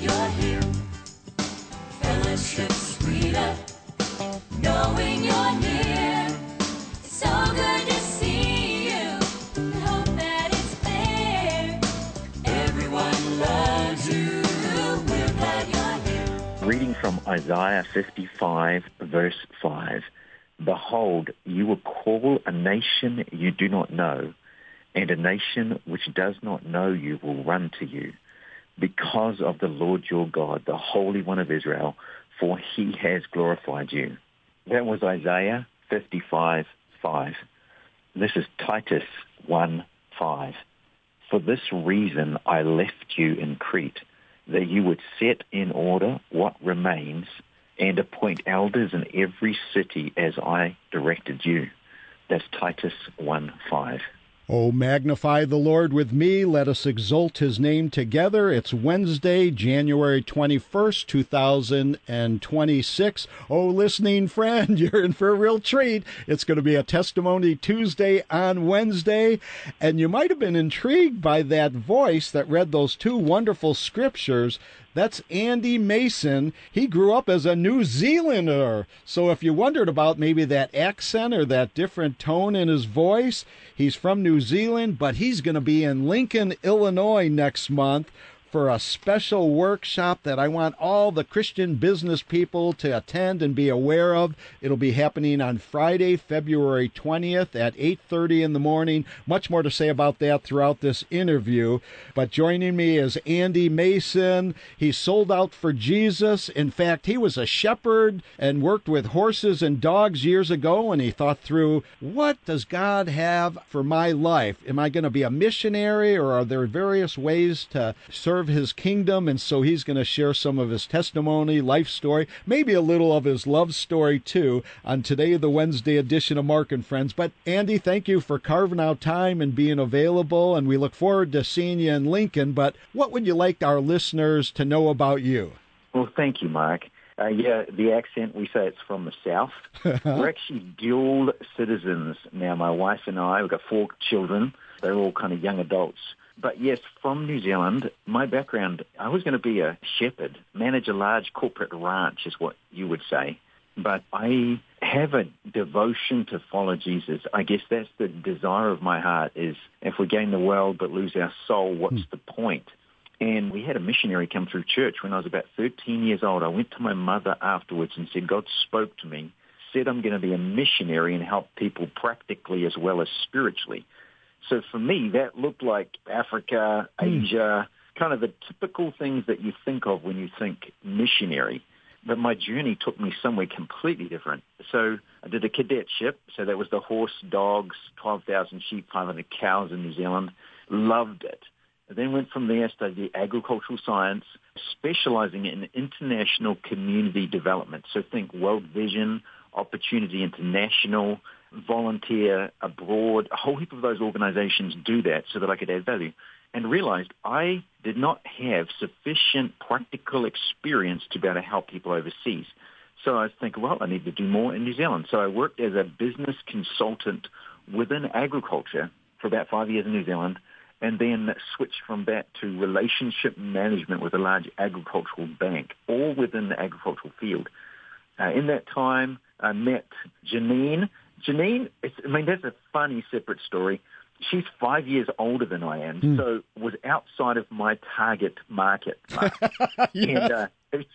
you're here. Fellowship sweeter, knowing you're near. It's so good to see you. We hope that it's clear. Everyone loves you. We're glad you're here. Reading from Isaiah 55, verse 5. Behold, you will call a nation you do not know, and a nation which does not know you will run to you, because of the Lord your God, the Holy One of Israel, for he has glorified you. That was Isaiah 55, 5. This is Titus 1, 5. For this reason I left you in Crete, that you would set in order what remains and appoint elders in every city as I directed you. That's Titus 1, 5. Oh, magnify the Lord with me. Let us exalt his name together. It's Wednesday, January 21st, 2026. Oh, listening friend, you're in for a real treat. It's going to be a Testimony Tuesday on Wednesday. And you might have been intrigued by that voice that read those two wonderful scriptures. That's Andy Mason. He grew up as a New Zealander. So if you wondered about maybe that accent or that different tone in his voice, he's from New Zealand, but he's going to be in Lincoln, Illinois next month for a special workshop that I want all the Christian business people to attend and be aware of. It'll be happening on Friday, February 20th at 8:30 in the morning. Much more to say about that throughout this interview. But joining me is Andy Mason. He's sold out for Jesus. In fact, he was a shepherd and worked with horses and dogs years ago, and he thought through, what does God have for my life? Am I going to be a missionary, or are there various ways to serve his kingdom? And so he's going to share some of his testimony, life story, maybe a little of his love story too on today, the Wednesday edition of Mark and Friends. But Andy, thank you for carving out time and being available, and we look forward to seeing you in Lincoln. But what would you like our listeners to know about you? Well, thank you, Mark. The accent, we say it's from the South. We're actually dual citizens now. My wife and I, we've got 4 children. They're all kind of young adults. But yes, from New Zealand, my background, I was going to be a shepherd, manage a large corporate ranch is what you would say. But I have a devotion to follow Jesus. I guess that's the desire of my heart is if we gain the world but lose our soul, what's the point? And we had a missionary come through church when I was about 13 years old. I went to my mother afterwards and said, God spoke to me, said I'm going to be a missionary and help people practically as well as spiritually. So for me, that looked like Africa, Asia, kind of the typical things that you think of when you think missionary. But my journey took me somewhere completely different. So I did a cadetship. So that was the horse, dogs, 12,000 sheep, 500 cows in New Zealand. Loved it. I then went from there, studied agricultural science, specializing in international community development. So think World Vision, Opportunity International, volunteer abroad. A whole heap of those organizations do that so that I could add value. And realized I did not have sufficient practical experience to be able to help people overseas. So I was thinking, well, I need to do more in New Zealand. So I worked as a business consultant within agriculture for about 5 years in New Zealand, and then switched from that to relationship management with a large agricultural bank, all within the agricultural field. In that time, I met Janine. Janine, that's a funny separate story. She's 5 years older than I am, so was outside of my target market. Yeah. And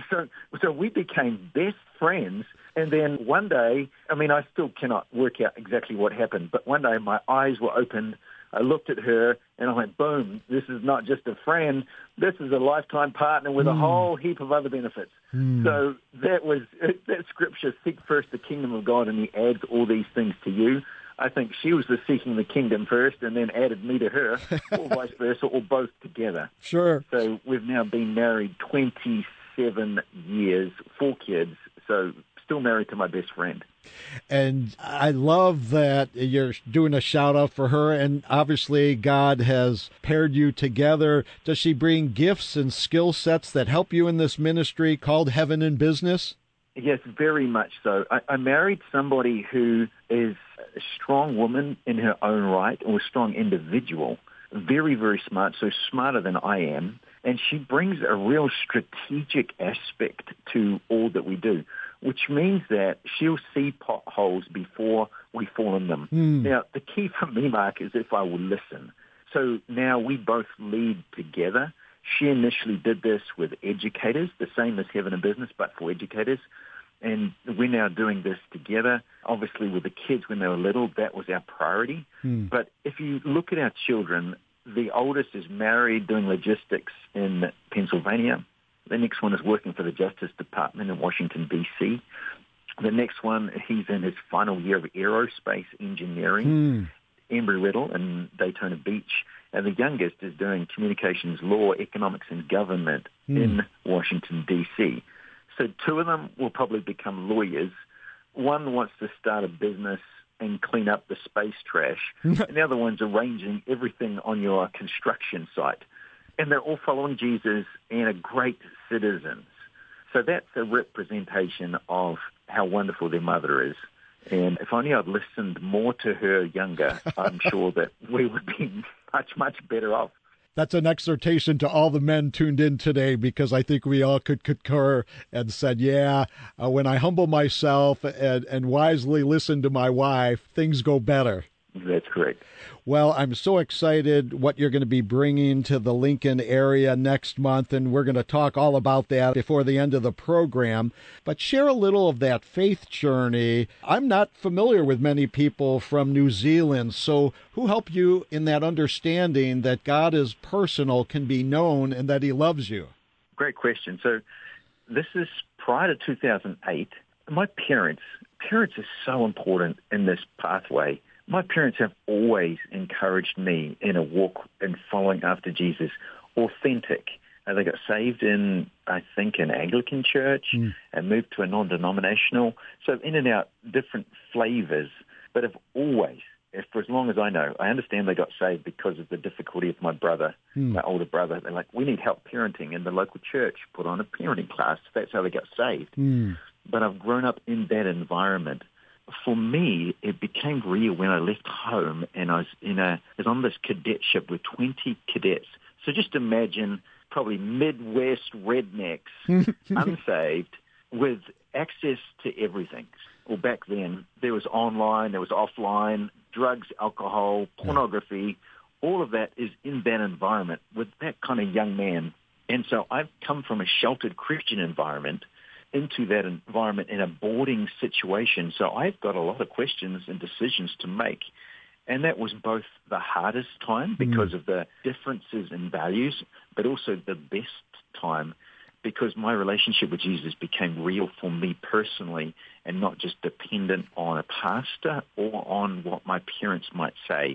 so we became best friends. And then one day, I still cannot work out exactly what happened, but one day my eyes were opened. I looked at her and I went, boom, this is not just a friend. This is a lifetime partner with a whole heap of other benefits. So that scripture, seek first the kingdom of God and he adds all these things to you. I think she was the seeking the kingdom first and then added me to her, or vice versa, or both together. Sure. So we've now been married 27 years, 4 kids, so still married to my best friend. And I love that you're doing a shout out for her, and obviously God has paired you together. Does she bring gifts and skill sets that help you in this ministry called Heaven in Business? Yes, very much so. I married somebody who is a strong woman in her own right, or a strong individual, very, very smart, so smarter than I am. And she brings a real strategic aspect to all that we do, which means that she'll see potholes before we fall in them. Now, the key for me, Mark, is if I will listen. So now we both lead together. She initially did this with educators, the same as Heaven in Business, but for educators. And we're now doing this together. Obviously, with the kids when they were little, that was our priority. But if you look at our children, the oldest is married, doing logistics in Pennsylvania. The next one is working for the Justice Department in Washington, D.C. The next one, he's in his final year of aerospace engineering, Embry-Riddle in Daytona Beach. And the youngest is doing communications law, economics, and government in Washington, D.C. So two of them will probably become lawyers. One wants to start a business and clean up the space trash. And the other one's arranging everything on your construction site. And they're all following Jesus and are great citizens. So that's a representation of how wonderful their mother is. And if only I'd listened more to her younger, I'm sure that we would be much, much better off. That's an exhortation to all the men tuned in today, because I think we all could concur and said, when I humble myself and wisely listen to my wife, things go better. That's correct. Well, I'm so excited what you're going to be bringing to the Lincoln area next month, and we're going to talk all about that before the end of the program. But share a little of that faith journey. I'm not familiar with many people from New Zealand, so who helped you in that understanding that God is personal, can be known, and that he loves you? Great question. So this is prior to 2008. My parents are so important in this pathway. My parents have always encouraged me in a walk and following after Jesus, authentic. They got saved in, I think, an Anglican church and moved to a non-denominational. So in and out, different flavors, but have always, for as long as I know, I understand they got saved because of the difficulty of my brother, my older brother. They're like, we need help parenting, and the local church put on a parenting class. That's how they got saved. But I've grown up in that environment. For me, it became real when I left home and I was on this cadetship with 20 cadets. So just imagine probably Midwest rednecks, unsaved, with access to everything. Well, back then, there was online, there was offline, drugs, alcohol, pornography. All of that is in that environment with that kind of young man. And so I've come from a sheltered Christian environment into that environment in a boarding situation. So I've got a lot of questions and decisions to make. And that was both the hardest time because of the differences in values, but also the best time because my relationship with Jesus became real for me personally and not just dependent on a pastor or on what my parents might say.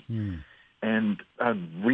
And I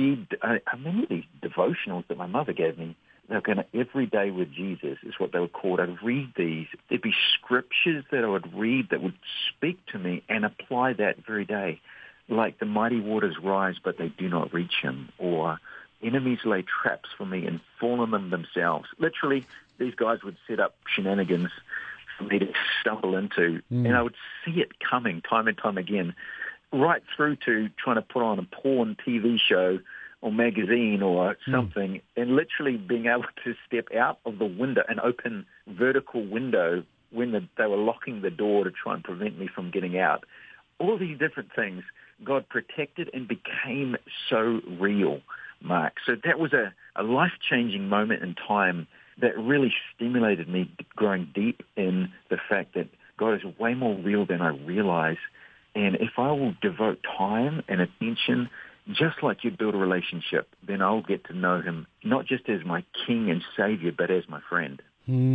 remember these devotionals that my mother gave me. They're going to Every Day with Jesus is what they were called. I'd read these. There'd be scriptures that I would read that would speak to me and apply that very day. Like the mighty waters rise, but they do not reach him. Or enemies lay traps for me and fall on them themselves. Literally, these guys would set up shenanigans for me to stumble into. And I would see it coming time and time again, right through to trying to put on a porn TV show or magazine or something, and literally being able to step out of the window, an open vertical window, when they were locking the door to try and prevent me from getting out. All these different things, God protected and became so real, Mark. So that was a life-changing moment in time that really stimulated me growing deep in the fact that God is way more real than I realize. And if I will devote time and attention, just like you'd build a relationship, then I'll get to know him, not just as my king and savior, but as my friend.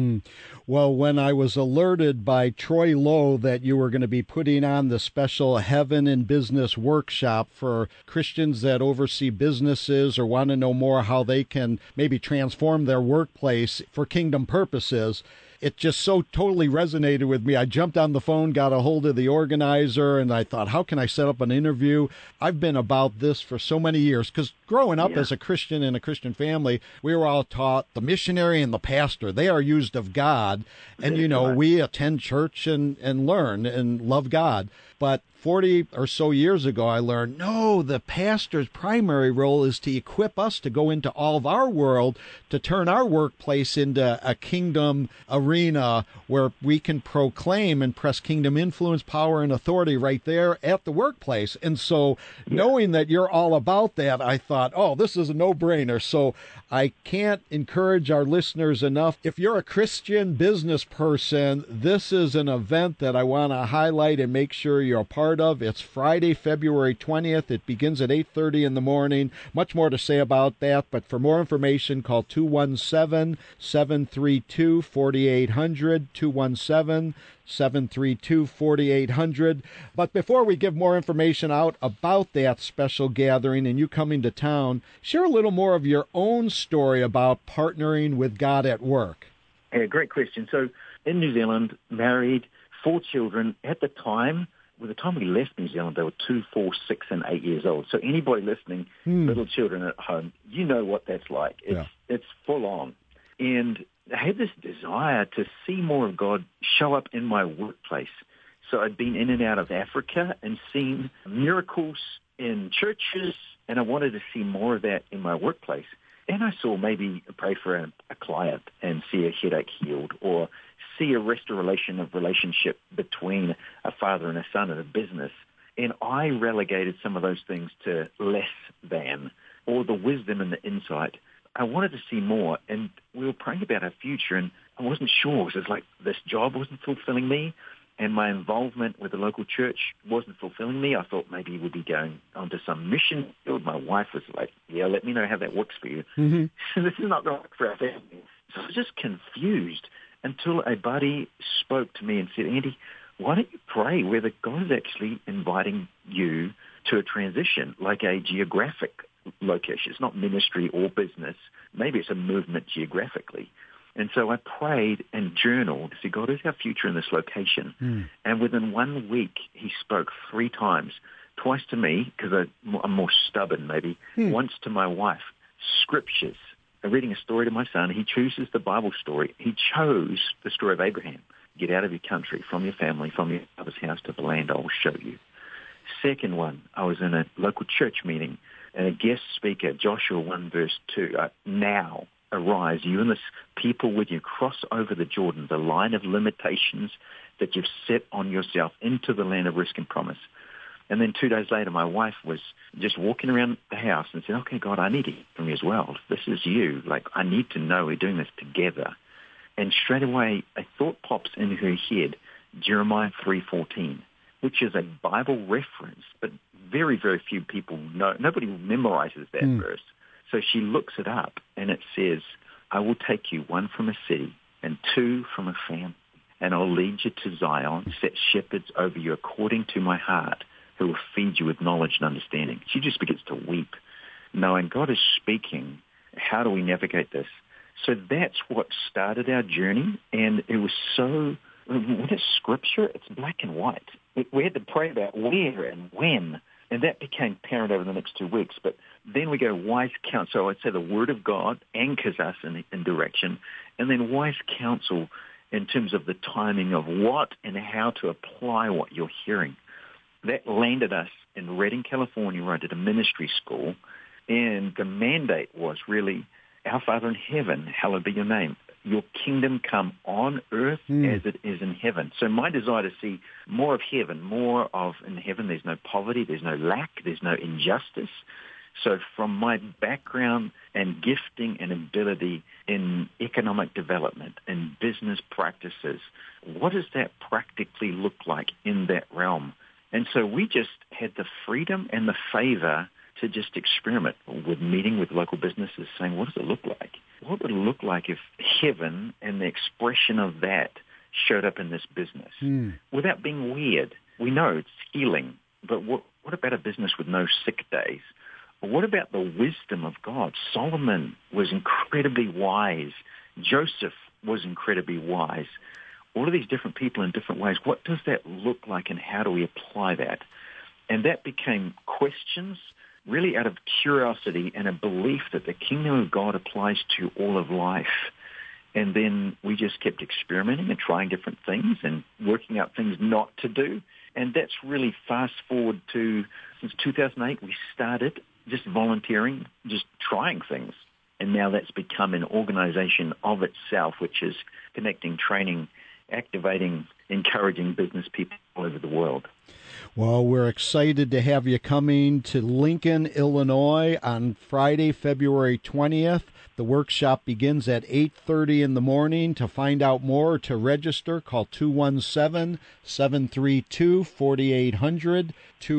Well, when I was alerted by Troy Lowe that you were going to be putting on the special Heaven in Business workshop for Christians that oversee businesses or want to know more how they can maybe transform their workplace for kingdom purposes, it just so totally resonated with me. I jumped on the phone, got a hold of the organizer, and I thought, how can I set up an interview? I've been about this for so many years because growing up Yeah. as a Christian in a Christian family, we were all taught the missionary and the pastor, they are used of God. And, That's right. we attend church and learn and love God. But 40 or so years ago, I learned, no, the pastor's primary role is to equip us to go into all of our world, to turn our workplace into a kingdom arena where we can proclaim and press kingdom influence, power, and authority right there at the workplace. And so knowing that you're all about that, I thought, oh, this is a no-brainer. So I can't encourage our listeners enough. If you're a Christian business person, this is an event that I want to highlight and make sure you're a part of. It's Friday, February 20th. It begins at 8:30 in the morning. Much more to say about that, but for more information, call 217-732-4800, 217-732-4800. But before we give more information out about that special gathering and you coming to town, share a little more of your own story about partnering with God at work. Yeah, great question. So in New Zealand, married, 4 children. At the time we left New Zealand, they were 2, 4, 6, and 8 years old. So anybody listening, little children at home, you know what that's like. It's full on. And I had this desire to see more of God show up in my workplace. So I'd been in and out of Africa and seen miracles in churches, and I wanted to see more of that in my workplace. And I saw maybe pray for a client and see a headache healed, or see a restoration of relationship between a father and a son in a business. And I relegated some of those things to less than, or the wisdom and the insight. I wanted to see more, and we were praying about our future, and I wasn't sure. It was like this job wasn't fulfilling me, and my involvement with the local church wasn't fulfilling me. I thought maybe we'd be going onto some mission field. My wife was like, yeah, let me know how that works for you. Mm-hmm. This is not going to work for our family. So I was just confused until a buddy spoke to me and said, Andy, why don't you pray whether God is actually inviting you to a transition, like a geographic location. It's not ministry or business. Maybe it's a movement geographically. And so I prayed and journaled to say, God, is our future in this location? And within 1 week, he spoke 3 times, twice to me, because I'm more stubborn maybe, once to my wife, scriptures. I'm reading a story to my son. He chooses the Bible story. He chose the story of Abraham. Get out of your country, from your family, from your father's house to the land I will show you. Second one, I was in a local church meeting, and a guest speaker, Joshua 1 verse 2, now arise, you and this people with you, cross over the Jordan, the line of limitations that you've set on yourself, into the land of risk and promise. And then 2 days later, my wife was just walking around the house and said, okay, God, I need to hear from you as well. This is you. Like, I need to know we're doing this together. And straight away, a thought pops in her head, Jeremiah 3:14, which is a Bible reference, but very, very few people know. Nobody memorizes that verse. So she looks it up, and it says, I will take you 1 from a city and 2 from a family, and I'll lead you to Zion, set shepherds over you according to my heart, who will feed you with knowledge and understanding. She just begins to weep, knowing God is speaking. How do we navigate this? So that's what started our journey, and it was so, when it's scripture, it's black and white. We had to pray about where and when, and that became apparent over the next 2 weeks. But then we go wise counsel. I'd say the Word of God anchors us in direction, and then wise counsel in terms of the timing of what and how to apply what you're hearing. That landed us in Redding, California, where I did a ministry school, and the mandate was really, Our Father in heaven, hallowed be your name. Your kingdom come on earth as it is in heaven. So my desire to see more of heaven, more of in heaven, there's no poverty, there's no lack, there's no injustice. So from my background and gifting and ability in economic development and business practices, what does that practically look like in that realm? And so we just had the freedom and the favor to just experiment with meeting with local businesses, saying, what does it look like? What would it look like if heaven and the expression of that showed up in this business? Without being weird. We know it's healing, but what about a business with no sick days? What about the wisdom of God? Solomon was incredibly wise. Joseph was incredibly wise. All of these different people in different ways. What does that look like, and how do we apply that? And that became questions really out of curiosity and a belief that the kingdom of God applies to all of life. And then we just kept experimenting and trying different things and working out things not to do. And that's really fast forward to since 2008, we started just volunteering, just trying things. And now that's become an organization of itself, which is connecting, training, activating, encouraging business people all over the world. Well, we're excited to have you coming to Lincoln, Illinois on Friday, February 20th. The workshop begins at 8:30 in the morning. To find out more, to register, call 217-732-4800,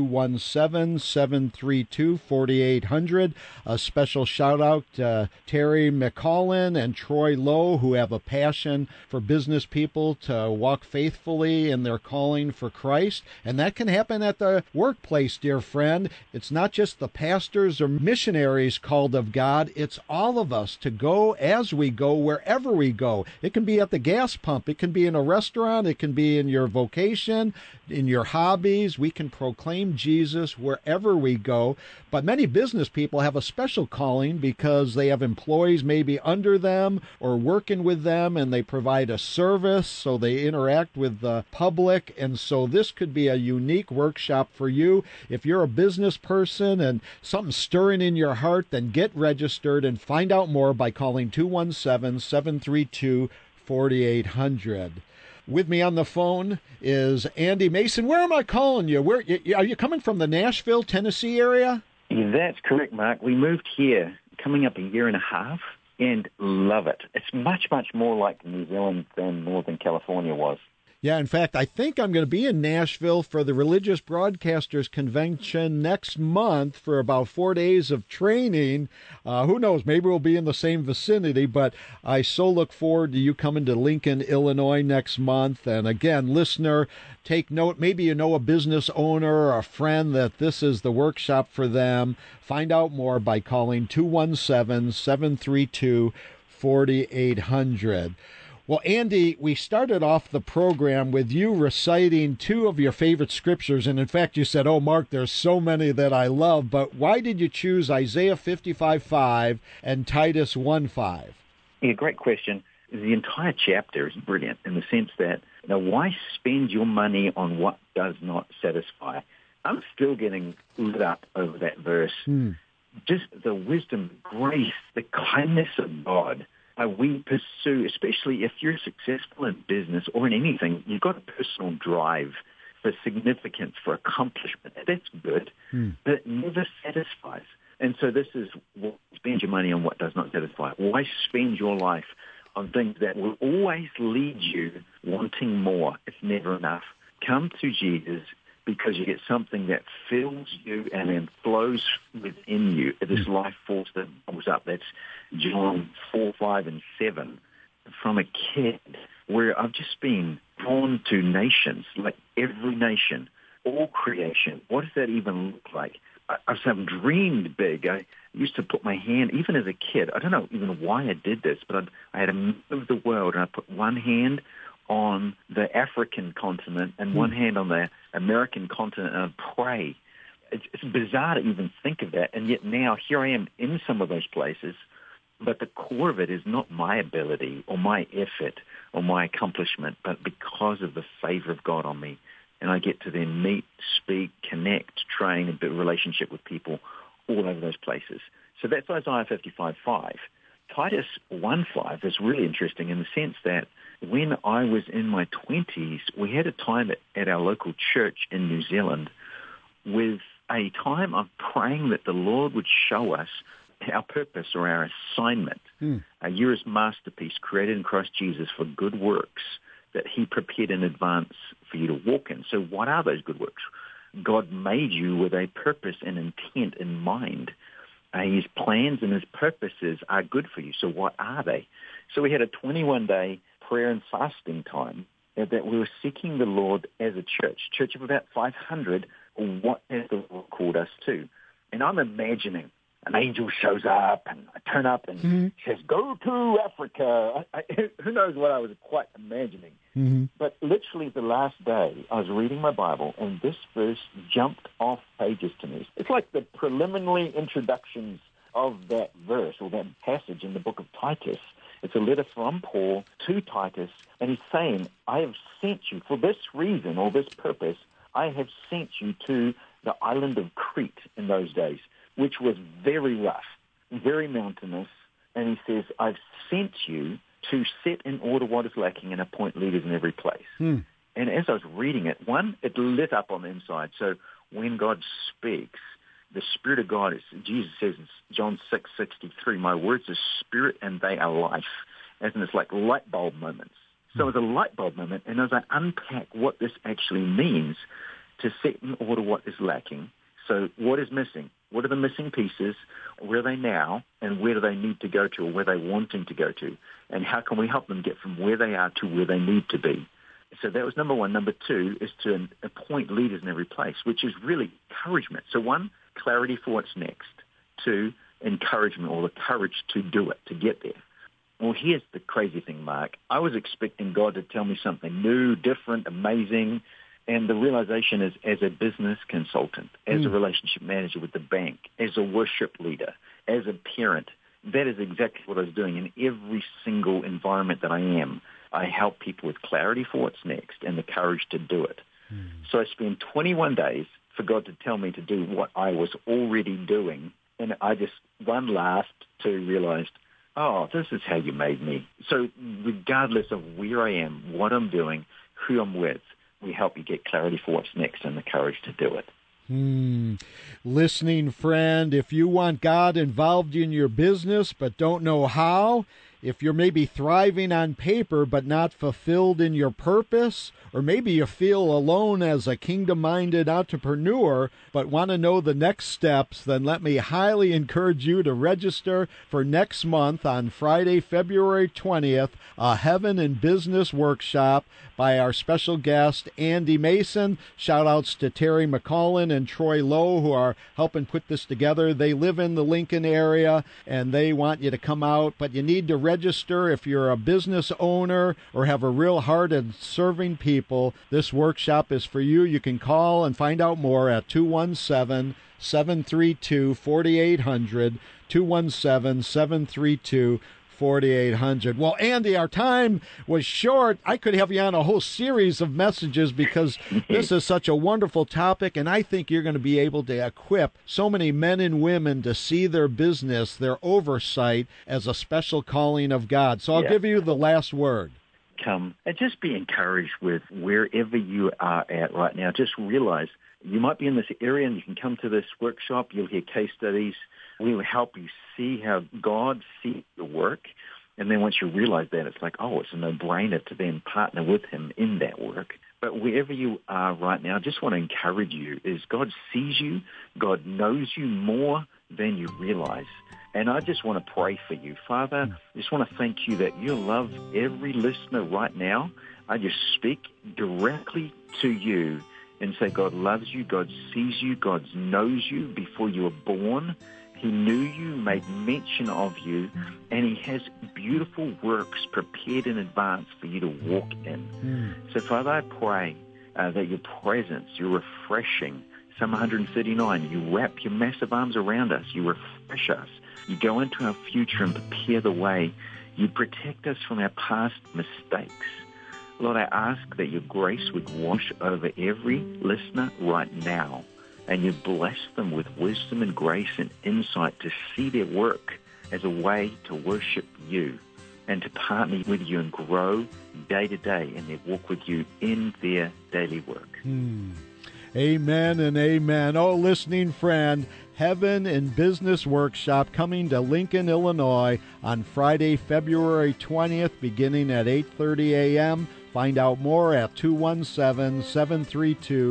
217-732-4800. A special shout-out to Terry McCollin and Troy Lowe, who have a passion for business people to walk faithfully in their calling for Christ. And that can happen at the workplace, dear friend. It's not just the pastors or missionaries called of God. It's all of us to go as we go, wherever we go. It can be at the gas pump. It can be in a restaurant. It can be in your vocation, in your hobbies. We can proclaim Jesus wherever we go. But many business people have a special calling because they have employees maybe under them or working with them, and they provide a service, so they interact with the public. And so this could be a unique workshop for you. If you're a business person and something's stirring in your heart, then get registered and find out more by calling 217-732-4800. With me on the phone is Andy Mason. Where am I calling you? Where are you coming from? The Nashville, Tennessee area? Yeah, that's correct, Mark. We moved here coming up a year and a half and love it. It's much, much more like New Zealand than Northern California was. Yeah, in fact, I think I'm going to be in Nashville for the Religious Broadcasters Convention next month for about 4 days of training. Who knows? Maybe we'll be in the same vicinity, but I so look forward to you coming to Lincoln, Illinois next month. And again, listener, take note. Maybe you know a business owner or a friend that this is the workshop for them. Find out more by calling 217-732-4800. Well, Andy, we started off the program with you reciting two of your favorite scriptures. And in fact, you said, oh, Mark, there's so many that I love. But why did you choose Isaiah 55:5 and Titus 1:5? Yeah, great question. The entire chapter is brilliant in the sense that, why spend your money on what does not satisfy? I'm still getting lit up over that verse. Just the wisdom, grace, the kindness of God. We pursue, especially if you're successful in business or in anything, you've got a personal drive for significance, for accomplishment. That's good, but it never satisfies. And so this is, spend your money on what does not satisfy. Why spend your life on things that will always lead you wanting more? It's never enough. Come to Jesus because you get something that fills you and then flows within you. This life force that bubbles up. That's John 4, 5, and 7. From a kid, where I've just been drawn to nations, like every nation, all creation. What does that even look like? I've dreamed big. I used to put my hand, even as a kid, I don't know even why I did this, but I had to move the world, and I put one hand on the African continent and one hand on the American continent, and I'd pray. It's bizarre to even think of that, and yet now here I am in some of those places, but the core of it is not my ability or my effort or my accomplishment, but because of the favor of God on me. And I get to then meet, speak, connect, train, and build a relationship with people all over those places. So that's Isaiah 55:5. Titus 1:5 is really interesting in the sense that when I was in my 20s, we had a time at our local church in New Zealand with a time of praying that the Lord would show us our purpose or our assignment, a year's masterpiece created in Christ Jesus for good works that he prepared in advance for you to walk in. So what are those good works? God made you with a purpose and intent in mind. His plans and his purposes are good for you. So what are they? So we had a 21-day prayer and fasting time that we were seeking the Lord as a church of about 500. What has the Lord called us to? And I'm imagining an angel shows up, and I turn up and says, "Go to Africa." Who knows what I was quite imagining. But literally the last day, I was reading my Bible, and this verse jumped off pages to me. It's like the preliminary introductions of that verse or that passage in the book of Titus. It's a letter from Paul to Titus, and he's saying, "I have sent you for this reason or this purpose. I have sent you to the island of Crete in those days," which was very rough, very mountainous. And he says, "I've sent you to set in order what is lacking and appoint leaders in every place." And as I was reading it, one, it lit up on the inside. So when God speaks, the Spirit of God, Jesus says in John 6:63, "My words are spirit and they are life." As in, it's like light bulb moments. So it was a light bulb moment. And as I unpack what this actually means, to set in order what is lacking. So what is missing? What are the missing pieces? Where are they now? And where do they need to go to, or where are they wanting to go to? And how can we help them get from where they are to where they need to be? So that was number one. Number two is to appoint leaders in every place, which is really encouragement. So one, clarity for what's next. Two, encouragement, or the courage to do it, to get there. Well, here's the crazy thing, Mark. I was expecting God to tell me something new, different, amazing. And the realization is, as a business consultant, as a relationship manager with the bank, as a worship leader, as a parent, that is exactly what I was doing in every single environment that I am. I help people with clarity for what's next and the courage to do it. So I spent 21 days for God to tell me to do what I was already doing. And I just, one laughed, two realized, oh, this is how you made me. So regardless of where I am, what I'm doing, who I'm with, we help you get clarity for what's next and the courage to do it. Listening friend, if you want God involved in your business but don't know how, if you're maybe thriving on paper but not fulfilled in your purpose, or maybe you feel alone as a kingdom-minded entrepreneur but want to know the next steps, then let me highly encourage you to register for next month on Friday, February 20th, a Heaven in Business workshop by our special guest, Andy Mason. Shout-outs to Terry McCollin and Troy Lowe, who are helping put this together. They live in the Lincoln area, and they want you to come out, but you need to register if you're a business owner or have a real heart in serving people. This workshop is for you. You can call and find out more at 217-732-4800, 217-732-4800. Well, Andy, our time was short. I could have you on a whole series of messages because this is such a wonderful topic, and I think you're going to be able to equip so many men and women to see their business, their oversight, as a special calling of God. So I'll give you the last word. Come and just be encouraged with wherever you are at right now. Just realize you might be in this area and you can come to this workshop. You'll hear case studies. We will help you see how God sees the work. And then once you realize that, it's like, oh, it's a no-brainer to then partner with him in that work. But wherever you are right now, I just want to encourage you is God sees you. God knows you more than you realize. And I just want to pray for you. Father, I just want to thank you that you love every listener right now. I just speak directly to you and say God loves you, God sees you, God knows you before you were born. He knew you, made mention of you, and he has beautiful works prepared in advance for you to walk in. So, Father, I pray that your presence, your refreshing, Psalm 139, you wrap your massive arms around us, you refresh us, you go into our future and prepare the way, you protect us from our past mistakes. Lord, I ask that your grace would wash over every listener right now, and you bless them with wisdom and grace and insight to see their work as a way to worship you and to partner with you and grow day to day in their walk with you in their daily work. Amen and amen. Oh, listening friend, Heaven in Business Workshop coming to Lincoln, Illinois on Friday, February 20th, beginning at 8:30 a.m. Find out more at 217-732-4800.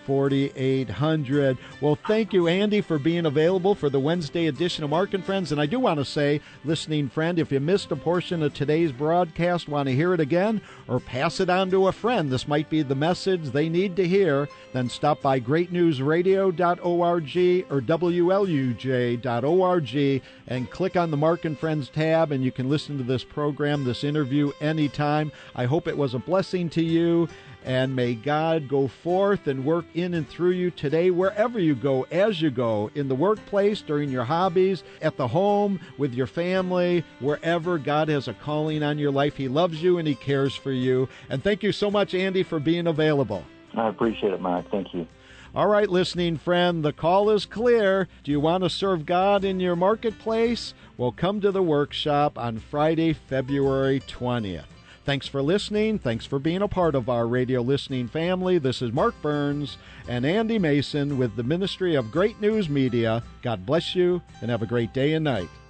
4800. Well, thank you, Andy, for being available for the Wednesday edition of Mark and Friends. And I do want to say, listening friend, if you missed a portion of today's broadcast, want to hear it again, or pass it on to a friend, this might be the message they need to hear, then stop by greatnewsradio.org or WLUJ.org and click on the Mark and Friends tab, and you can listen to this program, this interview, anytime. I hope it was a blessing to you. And may God go forth and work in and through you today, wherever you go, as you go, in the workplace, during your hobbies, at the home, with your family, wherever God has a calling on your life. He loves you and He cares for you. And thank you so much, Andy, for being available. I appreciate it, Mark. Thank you. All right, listening friend, the call is clear. Do you want to serve God in your marketplace? Well, come to the workshop on Friday, February 20th. Thanks for listening. Thanks for being a part of our radio listening family. This is Mark Burns and Andy Mason with the Ministry of Great News Media. God bless you and have a great day and night.